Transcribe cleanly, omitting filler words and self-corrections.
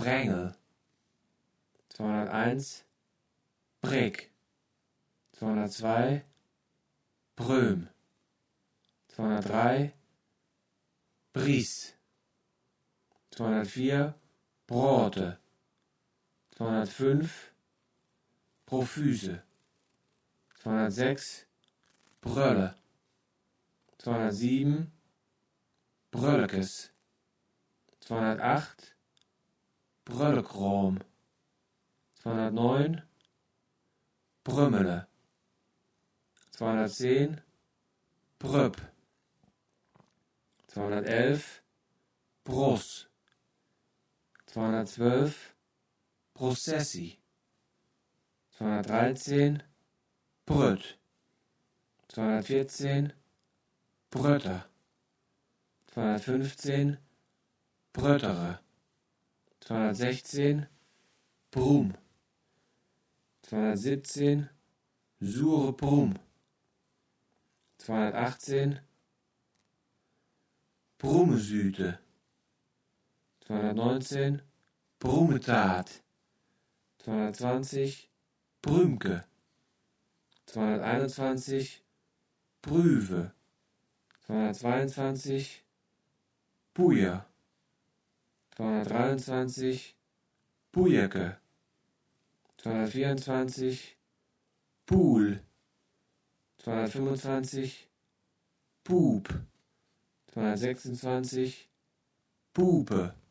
Brängel, 201 Brick, 202 Bröm, 203 Bries, 204 Brote, 205 Prophyse, 206 Brölle, 207 Bröllekes, 208 Bröllekrom, 209 Brümmele, 210 Brüpp, 211 Brus, 212 Processi, 213 Brütt, 214 Brötter, 215 Bröttere, 216 Brum, 217 Sure Brum, 218 Brummesüte, 219 Brummetat, 220 Brümke, 221 Brüwe, 222 Buja, 223 Bujeke, 224 Buhl, 225 Bub, 226 Bube,